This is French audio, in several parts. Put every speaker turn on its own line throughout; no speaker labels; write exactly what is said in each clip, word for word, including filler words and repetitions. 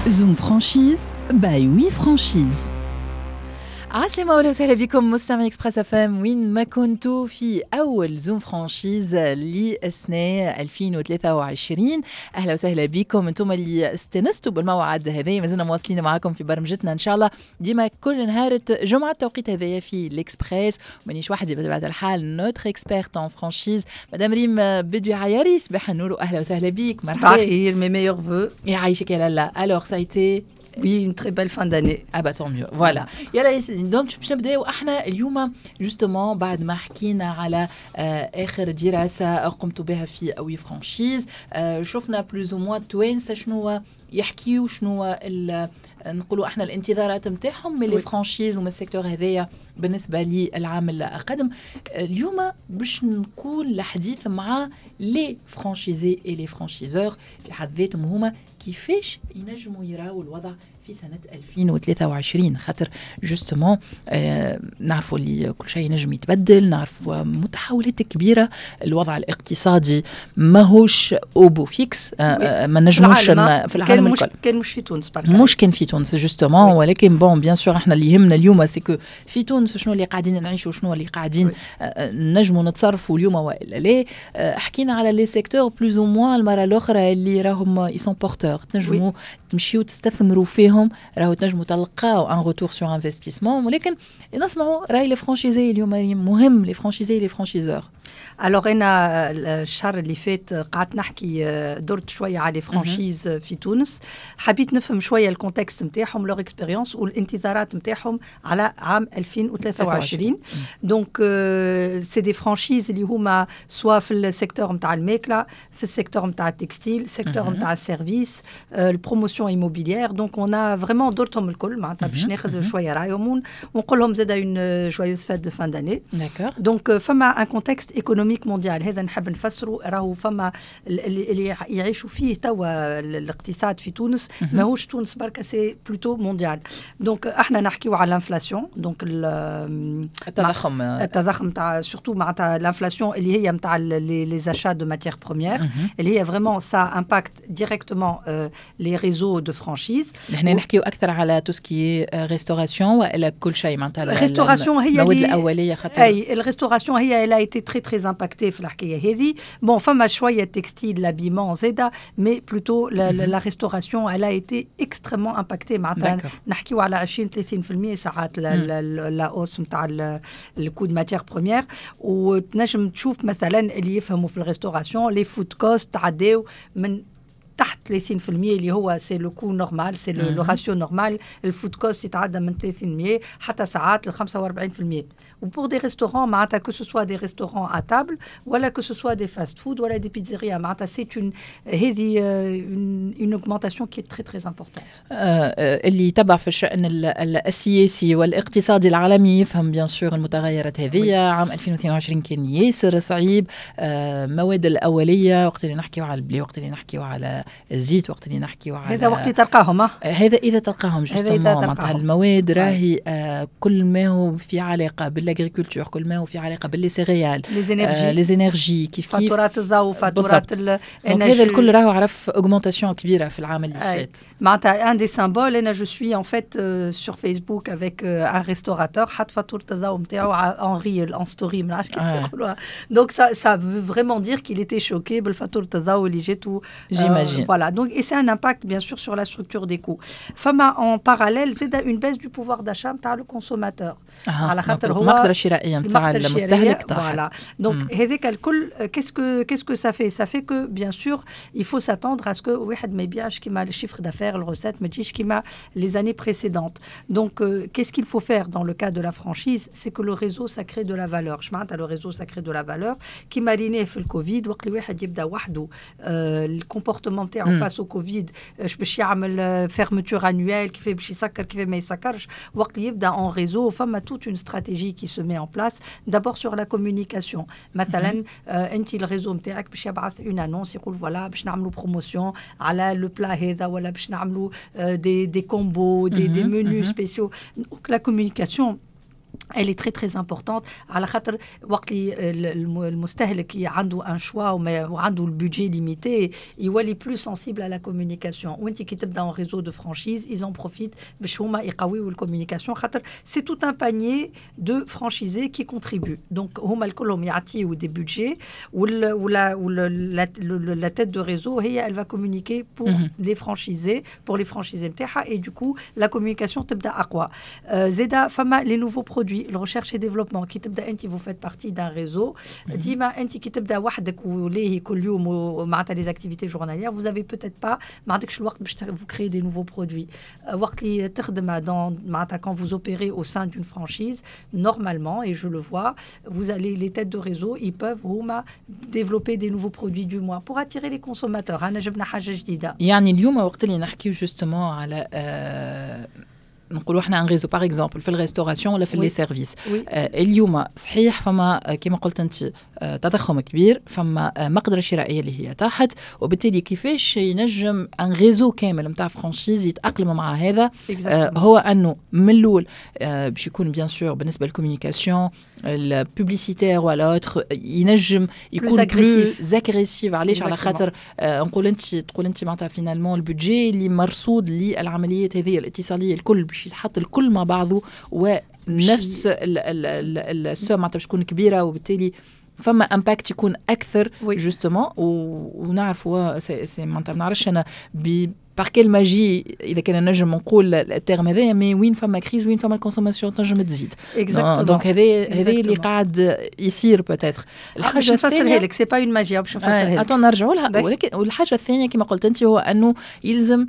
زوم فرانشيز باي وي فرانشيز. عسلامة أهلا وسهلا بكم مستمعي إكسبريس اف ام وين ما كنتوا في أول زوم فرانشيز لسنة ألفين وثلاثة وعشرين. أهلا وسهلا بكم أنتم اللي استنستوا بالموعد هذا. ما زلنا مواصلين معكم في برمجتنا إن شاء الله ديما كل نهار جمعة التوقيت هذايا في الإكسبريس. مانيش وحدي بطبيعة الحال، نوتر إكسبيرت أون فرانشيز مدام ريم بدوي عياري. صباح النور أهلا وسهلا بك.
مرحبا. صباح الخير، mes meilleurs vœux.
يعيشك يا لالا. Alors ça a été
Oui, une très belle fin d'année.
Ah bah tant mieux. Voilà. يلا ياسين دونك باش نبداو احنا اليوم جوستومون بعد ما حكينا على اخر دراسه قمت بها في اوي فرانشيز. شفنا بلوز او موان توانسه شنو يحكيوا شنو نقولوا احنا الانتظارات نتاعهم من لي فرانشيز ومن السيكتور هذايا بالنسبه للعام القادم. اليوم باش نكون الحديث مع لي فرانشيزي اي لي فرانشيزور في حد ذاتهم هما كيفاش ينجموا يراو الوضع في سنة ألفين وثلاثة وعشرين. خاطر جوستومون آه نعرفوا اللي كل شيء نجم يتبدل، نعرفوا متحولات كبيرة، الوضع الاقتصادي ماهوش أوبو فيكس. آه آه ما نجموش في العالم
الكل. كان مش في تونس
مش كان في تونس جوستومون، ولكن بون بيان سور احنا اللي يهمنا اليووم سيكو في تونس شنو اللي قاعدين نعيشوا وشنو اللي قاعدين آه نجموا نتصرفوا اليوم والا لا. آه حكينا على لي سيكتور بلوز او موان المرة الأخرى اللي راهم يسون بورتور، تنجموا تمشيوا تستثمروا فيهم، راهو تنجموا تلقاو ان روتور سور انفستيسمون. ولكن نسمعوا راي لي فرانشيزي اليوم مهم، لي فرانشيزي لي فرانشيزور.
الوغ انا الشهر اللي فات قعدت نحكي درت شويه على فرانشيز في تونس، حبيت نفهم شويه الكونتكست نتاعهم، لور اكسبيريونس والانتظارات نتاعهم على عام ألفين وثلاثة وعشرين. دونك سي دي فرانشيز اللي هما سوا في السيكتور نتاع الماكله، في السيكتور نتاع التكستيل، سيكتور نتاع السيرفيس، البروموسيون ايموبيليير. دونك انا فريمون درتهم الكل معناتها باش ناخذ شويه رايهم ونقول لهم زاد اون جويوز فات دو فان داني. دونك فما ان كونتكست ايكونوميك مونديال هذا نحب نفسره، راهو فما اللي يعيشوا فيه توا الاقتصاد في تونس ماهوش تونس بركه، سي بلوتو مونديال. دونك احنا نحكيو على الانفلاسيون، دونك
التضخم
التضخم تاع سورتو معناتها الانفلاسيون اللي هي نتاع لي زاشات دو ماتيير بروميير اللي هي فريمون سا امباكت ديريكتومون لي ريزو دو فرانشيز.
نحن نحكيو اكثر على توسكي ريستوراسيون والا كل شيء معناتها
الريستوراسيون هي
المواد الاوليه. خاطر
اي الريستوراسيون هي لا ايتي تري تري امباكتي في الحكايه هذه. بون فما شويه تكستيل لابيمون زاده، مي بلوتو لا ريستوراسيون الا ايتي اكستريمون امباكتي معناتها نحكيو على عشرين ثلاثين بالمئة ساعات لا اوس نتاع الكو دو ماتيير بروميير. وتنجم تشوف مثلا اللي يفهموا في الريستوراسيون لي فود كوست تعداو من تحت ثلاثين بالمئة اللي هو سي لو كو نورمال، سي لو راسيو نورمال. الفود كوست يتعدى من ثلاثين بالمئة حتى ساعات ل خمسة وأربعين بالمئة. وبور دي ريستورون معناتها كو سو سوا دي ريستورون ا تابل ولا كو سو سوا دي فاست فود ولا دي بيتزيريا، معناتها سي اون هذه اون اوغمونطاسيون كي تري تري امبورطون.
اللي يتبع في الشأن السياسي والاقتصادي العالمي يفهم بيان سور المتغيرات هذه. عام ألفين واثنين وعشرين كان ياسر صعيب. مواد الاوليه وقت اللي نحكيو على البلي، وقت اللي نحكيو على الزيت، وقت اللي نحكيو على
هذا وقت تلقاهم
هذا اذا تلقاهم جوستومون معناتها المواد راهي آه كل ما هو في علاقه بالاغريكولتور، كل ما هو في علاقه باللي سيريال، لي زينيرجي، كيف كيف
فاتورات الضوء، فاتورات
الانرجي. هذا الكل راهو عرف اوغمونطاسيون كبيره في العام اللي فات.
معناتها ان دي سامبول. انا جو سوي ان فيت سور فيسبوك افيك ان ريستوراتور حط فاتوره الضوء نتاعو ان ريل ان ستوري، ما نعرفش كيف يقولوها. دونك سا سا فريمون دير كيل ايتي شوكي بالفاتوره الضوء اللي جاتو.
J'imagine.
Voilà, donc et c'est un impact bien sûr sur la structure des coûts. Fama en parallèle, c'est une baisse du pouvoir d'achat par le consommateur.
على خاطر هو المقدرة الشرائية نتاع المستهلك طاحت.
Voilà. Donc هذاك الكل qu'est-ce que qu'est-ce que ça fait? Ça fait que bien sûr, il faut s'attendre à ce que واحد ما يبيعش كيما le chiffre d'affaires, le recette ما تجيش كيما les années précédentes. Donc euh, qu'est-ce qu'il faut faire dans le cas de la franchise? C'est que le réseau ça crée de la valeur. Je معناتها le réseau ça crée de la valeur كيما ريناه في الكوفيد وقت الواحد يبدا وحده الكومبورتمون تاعو فاس او كوفيد باش يعمل فيرمتور انويل كيف باش يسكر كيف ما يسكرش. وقت يبدا اون ريزو فما توت اون استراتيجي كي سو مي ان بلاس دابور سور لا كومونيكاسيون. مثلا انت الريزو نتاعك باش يبعث اون انونس يقول فوالا باش نعملوا بروموسيون على لو بلا هذا ولا باش نعملوا دي دي كومبو دي دي منيو سبيسيو. لا كومونيكاسيون elle est très très importante على خاطر وقت اللي المستهلك عنده ان شوا وعنده البودجي ليميتي يولي بلو سنسيبل على كومونيكاسيون وانت كي تبدا ان ريزو دو فرانشيز ils en profitent باش هما يقويوا الكومونيكاسيون خاطر سي tout un panier de franchisés qui contribuent donc هما الكلهم يعطيوا دي بودجي ولا ولا la tête de réseau هي elle va communiquer pour mm-hmm. les franchisés pour les franchisés نتاعها et du coup la communication تبدا اقوى زيدا فما les nouveaux produits le recherche et développement qui تبدا انت vous faites partie d'un réseau ديما انت كي تبدا وحدك وليه كل يوم ومعناتها les activités journalières vous avez peut-être pas ما عندكش الوقت باش vous créer des nouveaux produits وقت اللي تخدم dans معناتها quand vous opérez au sein d'une franchise normalement et je le vois vous allez les têtes de réseau ils peuvent هما développer des nouveaux produits du mois pour attirer les consommateurs انا جبنا حاجه جديده
يعني اليوم وقت اللي نحكيو justement على آه نقولوا احنا ان ريزو باغ اكزومبل في الريستوراسيون ولا في لي سيرفيس اليوم صحيح فما كما قلت انت تضخم كبير فما مقدره شرائيه اللي هي تحت وبالتالي كيفاش ينجم ان ريزو كامل نتاع فرانشيز يتاقلم مع هذا آه هو انه من الاول آه باش يكون بيان سور بالنسبه للكوميونيكاسيون البوبليسيتير ولا اوتر ينجم يكون بلوز اغريسيف علاش على خاطر آه نقول انت تقول انت معناتها فينالمون البودجي اللي مرصود للعمليات هذه الاتصاليه الكل باش يتحط الكل مع بعضه ونفس السوم معناتها باش تكون كبيره وبالتالي فما امباكت يكون اكثر جوستومون ونعرفوا سي معناتها ما نعرفش انا بار كيل ماجي اذا كان نجم نقول التيرم هذايا مي وين فما كريز وين فما الكونسوماسيون تنجم تزيد دونك هذا هذا اللي قاعد يصير بوتيتر
الحاجه نفسرها لك سي با اون ماجي باش نفسرها لك
اتو نرجعوا لها ولكن والحاجه الثانيه كما قلت انت هو انه يلزم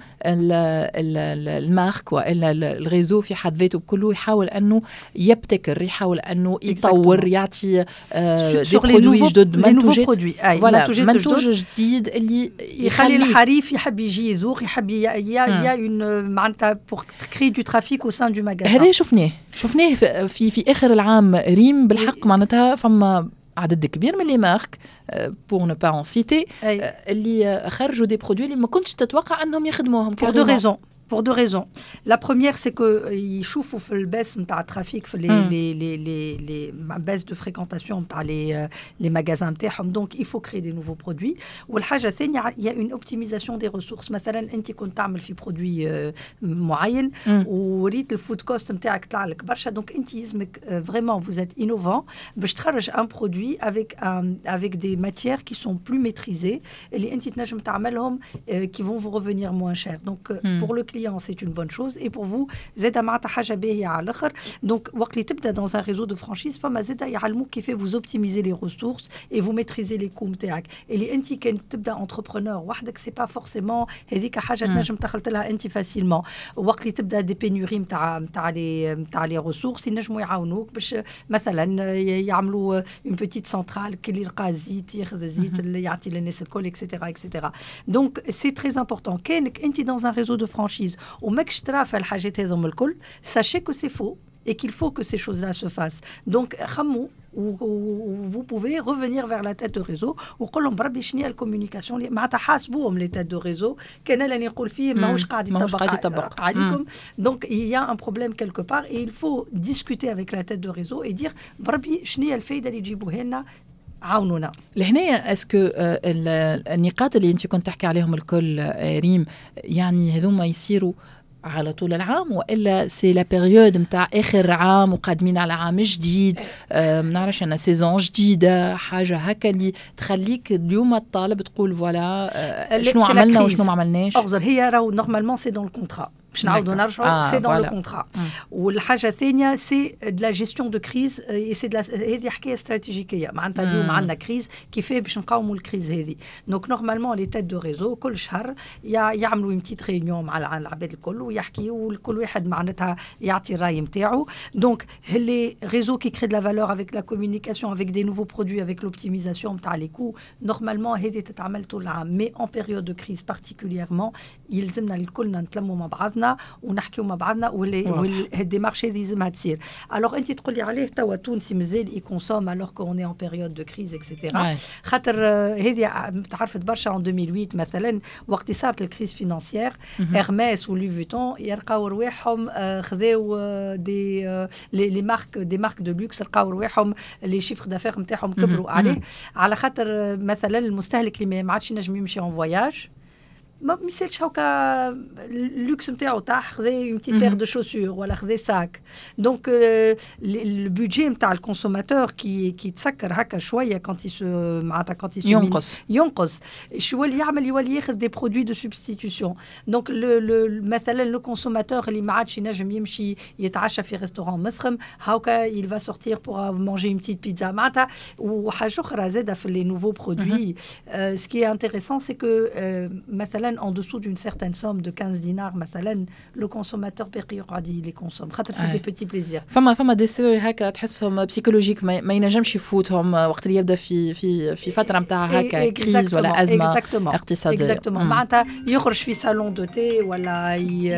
المارك والا الريزو في حد ذاته كله يحاول انه يبتكر يحاول انه يطور يعطي دي برودوي جدد منتوجات منتوج جديد اللي
يخلي الحريف يحب يجي يزور يحب il y a il y a une معناتها pour créer du trafic au sein du magasin
هذا شفناه شفناه في في اخر العام ريم بالحق معناتها فما عدد كبير من لي مارك pour ne pas en citer اللي خرجوا دي برودوي اللي ما كنتش تتوقع انهم يخدموهم
pour deux raisons pour deux raisons. La première, c'est qu'ils chauffent le baisse de trafic, les, mm. les, les, les, les baisse de fréquentation dans les, les magasins. Donc, il faut créer des nouveaux produits. Ou il y a une optimisation des ressources. مثلا أنت كنت تعمل في produit معين وريت الفود كوست نتاعك طلع لك برشا. Donc, أنت يلزمك vraiment vous êtes innovant باش تخرج un produit avec un, avec des matières qui sont plus maîtrisées اللي أنت تنجم تعملهم qui vont vous revenir moins cher. Donc, mm. pour le client c'est une bonne chose et pour vous زاده معناتها حاجه باهيه على الاخر دونك وقت اللي تبدا dans un réseau de franchise فما زاده يعلموك كيف vous optimiser les ressources et vous maîtriser les coûts نتاعك اللي انت كان تبدا entrepreneur وحدك سي با فورسيمون هذيك حاجه تنجم تخلط لها انت فاسيلمون وقت اللي تبدا دي بينوري نتاع نتاع لي نتاع لي ressources ينجموا يعاونوك باش مثلا يعملوا une petite centrale كي يلقى الزيت ياخذ الزيت اللي يعطي للناس الكل اكسيتيرا اكسيتيرا دونك سي تري امبورطون كانك انت dans un réseau de franchise وماكش ترى في الحاجات هذوم الكل sachez que c'est faux et qu'il faut que ces choses-là se fassent. Donc خمو vous pouvez revenir vers la tête de réseau وقول لهم بربي شنو هي الكوميونيكاسيون اللي معناتها حاسبوهم لي تيت دو ريزو كان اللي يقول فيه ماهوش قاعد يطبق عليكم. Donc il y a un problème quelque part et il faut discuter avec la tête de réseau et dire بربي شنو هي الفايده اللي تجيبوها لنا عاونونا.
لهنا اسكو النقاط اللي انت كنت تحكي عليهم الكل ريم يعني هذوما يصيروا على طول العام والا سي لا بيريود نتاع اخر عام وقادمين على عام جديد ما نعرفش انا سيزون جديده حاجه هكا اللي تخليك اليوم الطالب تقول فوالا شنو عملنا وشنو ما عملناش.
اغزر هي راهو نورمالمون سي دون الكونترا باش نعاودوا نرجعوا سي دون لو كونترا. والحاجه الثانيه سي دو لا جيستيون دو كريز اي سي هذه حكايه استراتيجيه معناتها اليوم عندنا كريز كيفاه باش نقاوموا الكريز هذه. دونك نورمالمون لي تيت دو ريزو كل شهر يعملوا اون بتيت ريونيون مع العباد الكل ويحكيوا وكل واحد معناتها يعطي الراي نتاعو. دونك لي ريزو كي كري دو لا فالور افيك لا كوميونيكاسيون افيك دي نوفو برودوي افيك لوبتيميزاسيون نتاع لي كو نورمالمون هذه تتعمل طول العام مي اون بيريود دو كريز بارتيكوليرمون يلزمنا الكلنا نتلموا مع بعضنا بعضنا ونحكيو مع بعضنا والديمارش هذه لازمها تصير. الوغ انت تقول لي عليه توا تونسي مازال يكونسوم الوغ كون اي ان بيريود دو كريز اكسيتيرا، خاطر هذه تعرفت برشا ان ألفين وثمانية مثلا وقت صارت الكريز فينانسيير ارميس ولوي فيتون يلقاو رواحهم خذاو دي لي مارك دي مارك دو لوكس لقاو رواحهم لي شيفر دافير نتاعهم كبروا عليه، على خاطر مثلا المستهلك اللي ما عادش ينجم يمشي اون فواياج ما مثالش هكا اللوكس نتاعو طاح خذا اون بتيت بير دو شوسور ولا خذا ساك. دونك البودجي نتاع الكونسوماتور كي كي تسكر هكا شويه كونتي سو معناتها كونتي سو
ينقص
ينقص شو يولي يعمل يولي ياخذ دي برودوي دو سبستيتيوشن. دونك مثلا لو كونسوماتور اللي ما عادش ينجم يمشي يتعشى في ريستورون مثخم هاكا يل فا سورتير بور مانجي اون بتيت بيتزا معناتها. وحاجه اخرى زاده في لي نوفو برودوي سكي انتريسون سي كو مثلا en dessous d'une certaine somme de quinze dinars مثلا le consommateur باقي يقعد لي كونسوم خاطر سي دي بيتي بليزير.
فما فما دي سي هكا تحسهم بسيكولوجيك ما, ما ينجمش يفوتهم وقت اللي يبدا في في في فتره نتاع هكا كريز ولا ازمه اقتصاديه.
اكزاكتومون معناتها يخرج في صالون دو تي ولا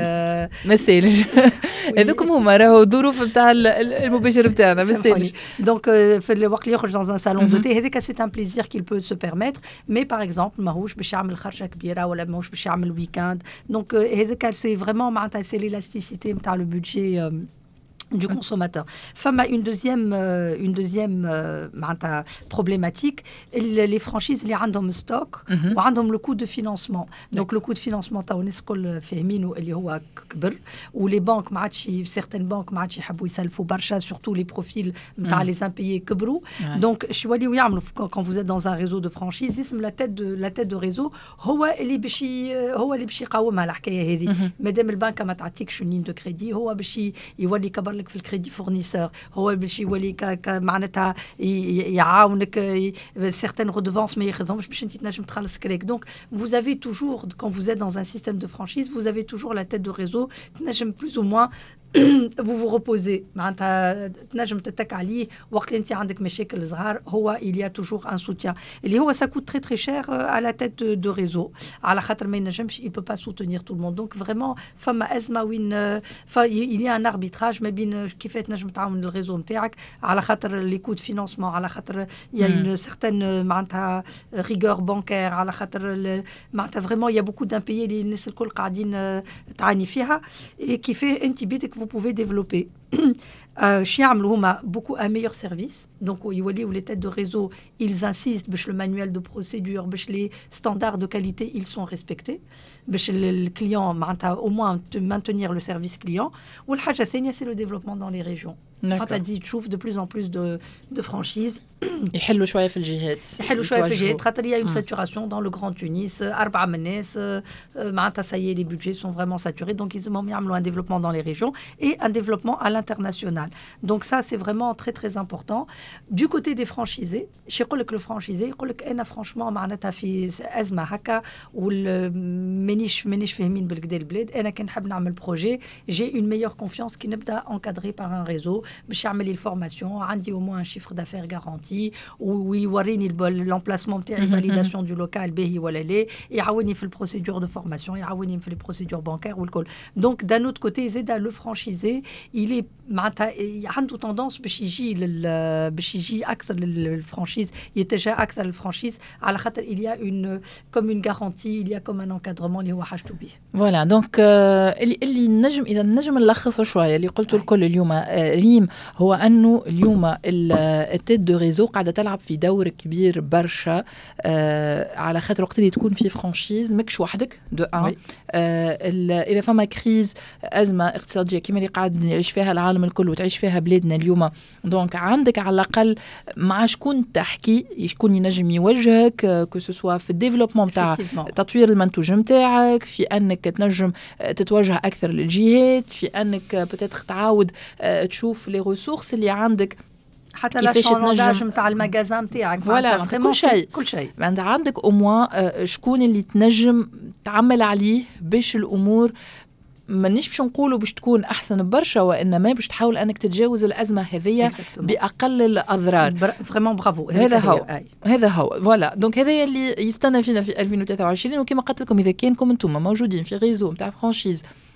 مسالج هذوكم هما راهو ظروف نتاع المباشر نتاعنا مسالج.
دونك في الوقت اللي يخرج dans un salon de thé هذاك سي ان بليزير qu'il peut se permettre mais par exemple ماهوش باش يعمل خرجه كبيره ولا ماهوش باش يعمل ويكاند. دونك هذاك سي فريمون معناتها سي l'élasticité نتاع لو بودجي du consommateur. Femme a une deuxième, euh, une deuxième euh, problématique. Les franchises, les ont stock ou ont le coût de financement. Donc le coût de financement, t'as كل فاهمينه اللي هو كبر ou les banques ما عادش certaines banques ما عادش يحبوا يسلفوا برشا surtout les profils نتاع les impayés كبروا. Donc شو يوليو يعملوا quand vous êtes dans un réseau de franchise اسم la tête de la tête de réseau هو اللي باش هو اللي باش يقاومها الحكايه هذه. مادام البنك ما تعطيكش لين دو كريدي هو باش يولي كبر في الكريدي فورنيسور هو باش يولي معناتها يعاونك certaines redevances ما ياخذهمش باش انت تنجم تخلص كريك. دونك vous avez toujours quand vous êtes dans un système de franchise vous avez toujours la tête de réseau تنجم plus ou moins vous vous reposez معناتها تنجم تتك عليه وقت اللي انت عندك مشاكل صغار هو il y a toujours un soutien اللي هو ça coûte très très cher à la tête de réseau على خاطر ما ينجمش il peut pas soutenir tout le monde. donc vraiment فما أزمة وين il y a un arbitrage ما بين كيف تنجم تعاون الريزو نتاعك على خاطر لي كود فينانسمون على خاطر il y a une certaine معناتها rigueur bancaire على خاطر معناتها vraiment il y a beaucoup d'impayés اللي الناس الكل قاعدين تعاني فيها كيف انت بيدك vous pouvez développer. شي يعملوا هما beaucoup un meilleur service. donc يوليو les têtes de réseau ils insistent باش le manuel de procédure باش les standards de qualité ils sont respectés باش le client معناتها au moins maintenir le service client. والحاجة الثانية c'est le développement dans les régions. معناتها تزيد تشوف de plus en plus de de franchises
يحلوا شويه في الجهات
يحلوا شويه في الجهات خاطر يا une saturation dans le Grand Tunis أربعة من الناس معناتها ça y est les budgets sont vraiment saturés donc ils ont يعملوا un développement dans les régions et un développement à l'international. donc ça c'est vraiment très très important. du côté des franchisés شي يقول لك الفرانشيزي يقول لك انا فرانشمون معناتها في ازمه هكا ومانيش مانيش فاهمين بالكدا البلاد انا كان نحب نعمل بروجي جي une meilleure confiance qui نبدا encadré par un réseau باش يعمل لي الفورماسيون عندي au moins un chiffre d'affaires garanti ويوريني l'emplacement نتاعي validation du local باهي ولا لا يعاوني في البروسيدور دو فورماسيون يعاوني في البروسيدور بانكير والكل. donc d'un autre côté زاد le franchisé il est معناتها عنده tendance باش يجي لل باش يجي اكثر للفرانشيز يتجه اكثر للفرانشيز على خاطر il y a une comme une garantie il y a comme un encadrement اللي هو حاجته به.
فوالا دونك اللي اللي نجم اذا نجم نلخصه شويه اللي قلته الكل اليوم ريم هو انه اليوم التيت دو ريزو قاعده تلعب في دور كبير برشا على خاطر وقت اللي تكون في فرانشيز ماكش وحدك دو ان اذا فما كريز ازمه اقتصاديه كما اللي قاعد يعيش فيها العالم الكل وتعيش فيها بلادنا اليوم دونك عندك على الاقل مع شكون تحكي شكون ينجم يوجهك كو سوسوا في الديفلوبمون تاع تطوير المنتوج نتاعك في انك تنجم تتوجه اكثر للجهات في انك بتاتخ تعاود تشوف لي ريسورس اللي عندك
حتى لا شوناج نتاع المغازان نتاعك
فوالا كل شيء
كل شيء
عند عندك او موان شكون اللي تنجم تعمل عليه باش الامور مانيش باش نقولوا باش تكون احسن برشا وانما باش تحاول انك تتجاوز الازمه هذيا باقل الاضرار.
فريمون برافو
هذا هو هذا هو فوالا دونك هذا اللي يستنى فينا في ألفين وثلاثة وعشرين وكما قلت لكم اذا كانكم انتم موجودين في ريزو نتاع فرانشيز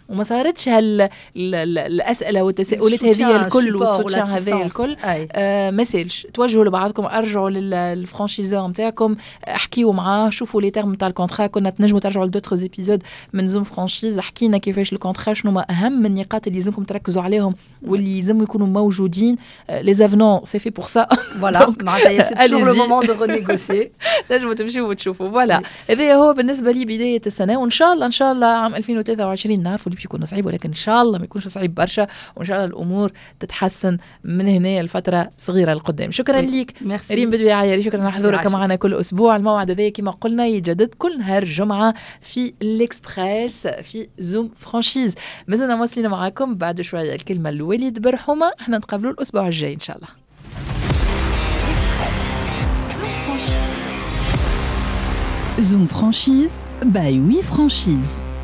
وما صارتش هال الاسئله والتساؤلات هذه الكل والسوتيان هذا الكل آه مسالش توجهوا لبعضكم ارجعوا للفرانشيزور نتاعكم احكيوا معاه شوفوا لي تيرم تاع الكونترا كنا تنجموا ترجعوا لدوتر ايبيزود من زوم فرانشيز حكينا كيفاش الكونترا شنو ما اهم النقاط اللي لازمكم تركزوا عليهم واللي لازم يكونوا موجودين لي زافنون سي في بور سا
فوالا معناتها سي لو مومون دو رينيغوسيي
تنجموا تمشيوا وتشوفوا فوالا هذا هو بالنسبه لي بدايه السنه وان شاء الله ان شاء الله عام ألفين وثلاثة وعشرين نعرفوا اللي باش يكون صعيب ولكن ان شاء الله ما يكونش صعيب برشا وان شاء الله الامور تتحسن من هنا الفتره صغيره لقدام. شكرا ليك ريم بدوي عياري شكرا على حضورك معنا كل اسبوع. الموعد هذا كما قلنا يتجدد كل نهار جمعه في الاكسبريس في زوم فرانشيز. مازلنا مواصلين معاكم بعد شويه الكلمه لوليد برحومه احنا نتقابلوا الاسبوع الجاي ان شاء الله.
زوم فرانشيز زوم فرانشيز باي وي فرانشيز.